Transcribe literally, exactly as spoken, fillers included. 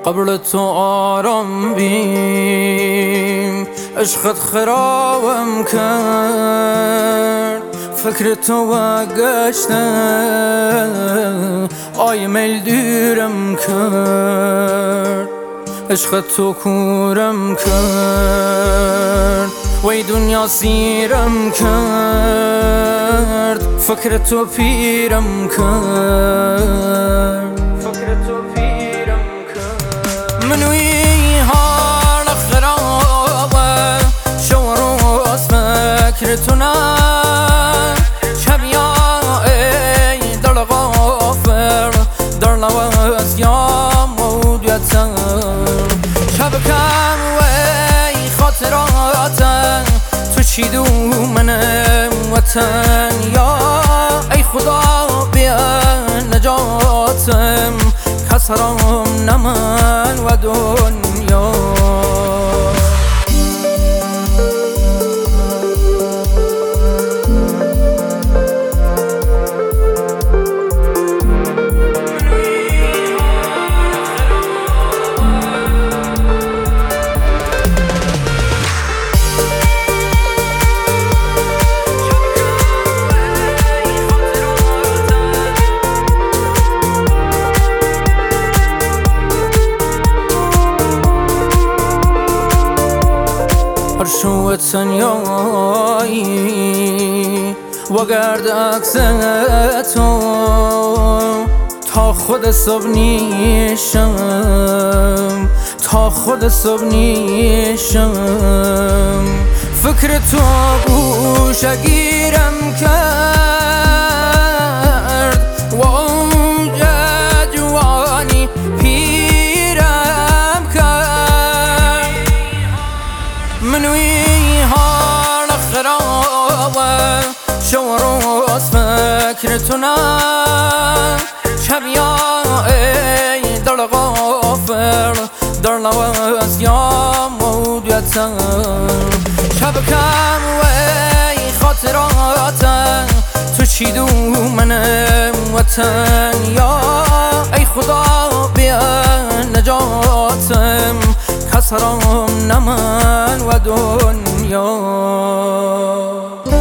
قبل تو آرام بیم، عشقت خرابم کرد. فکر تو و گشته آی میل دیرم کرد. عشقت تو کورم کرد، وی دنیا سیرم کرد. فکر تو پیرم کرد، فکر تو پیرم کرد. منوی حال خرابه، شو روز فکر تو نه. شب یا ای دل غافر، در نواز یا موجودتر. شب کم وی خاطراتن، تو چی دو من وطن. یا ای خدا بیا نجاتم، کسرم نمن و دنیا. شو تنیایی و گرد عکس تو، تا خود صبح نیشم، تا خود صبح نیشم. فکر تو گوشه گیرم کرد، و اوج جوانی پیرم کرد. منوی حال خرابه، شو روز فکر تو نه. شب یا ای دل غافر، در نواز یا موجودتر. شب کم وی خاطراتن، تو چی دو من وطن. یا ای خدا بیا نجاتم، کسرم نمن و دنیا.